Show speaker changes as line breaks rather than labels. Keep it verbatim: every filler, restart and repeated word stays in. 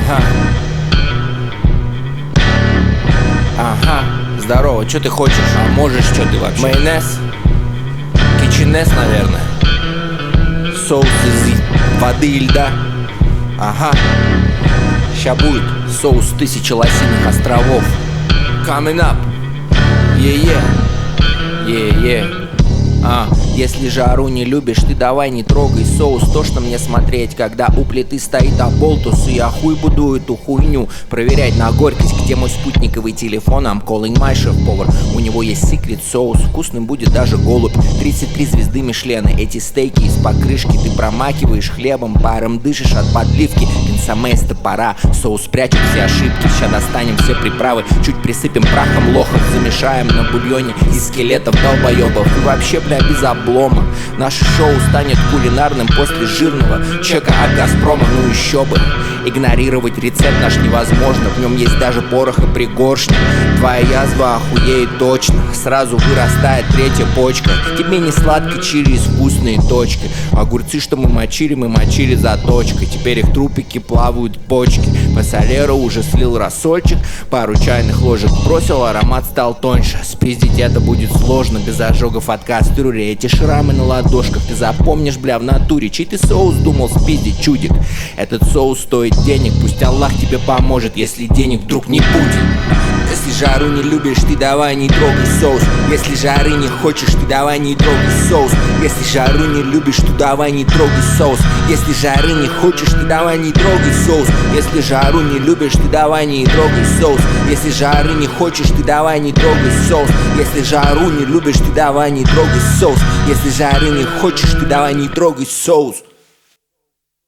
Ага. Ага. Здорово, что ты хочешь? А можешь, что ты вообще? Майонез? Киченез, наверное. Соус из воды и льда. Ага. Ща будет соус тысячи лосиных островов. Coming up. Е-е. Е-е. А, если жару не любишь, ты давай не трогай соус. Тошно мне смотреть, когда у плиты стоит оболтус. И я хуй буду эту хуйню проверять на горькость. Где мой спутниковый телефон? I'm calling my шеф-повар. У него есть секрет соус, вкусным будет даже голубь. Тридцать три звезды Мишлена. Эти стейки из покрышки ты промакиваешь хлебом, паром дышишь от подливки. Консоме из топора, соус прячет все ошибки. Ща достанем все приправы, чуть присыпем прахом лохов. Замешаем на бульоне из скелетов долбоебов. И вообще, бля, без облома. Наше шоу станет кулинарным после жирного чека от Газпрома. Ну еще бы. Игнорировать рецепт наш невозможно. В нем есть даже порох и пригоршня. Твоя язва охуеет точно. Сразу вырастает третья почка. Тебе не сладко через вкусные точки. Огурцы, что мы мочили, мы мочили заточкой. Теперь их трупики плавают в почки. Пассалера уже слил рассольчик. Пару чайных ложек бросил, аромат стал тоньше. Спиздить это будет сложно без ожогов от кастрюли. Эти шрамы на ладошках ты запомнишь, бля, в натуре. Чей ты соус думал спиздить, чудик? Этот соус стоит денег, пусть Аллах тебе поможет, если денег вдруг не будет. Если жару не любишь, ты давай не трогай соус. Если жары не хочешь, ты давай не трогай соус. Если жару не любишь, то давай не трогай соус. Если жары не хочешь, ты давай не трогай соус. Если жару не любишь, ты давай не трогай соус. Если жары не хочешь, ты давай не трогай соус. Если жару не любишь, ты давай не трогай соус. Если жары не хочешь, ты давай не трогай соус.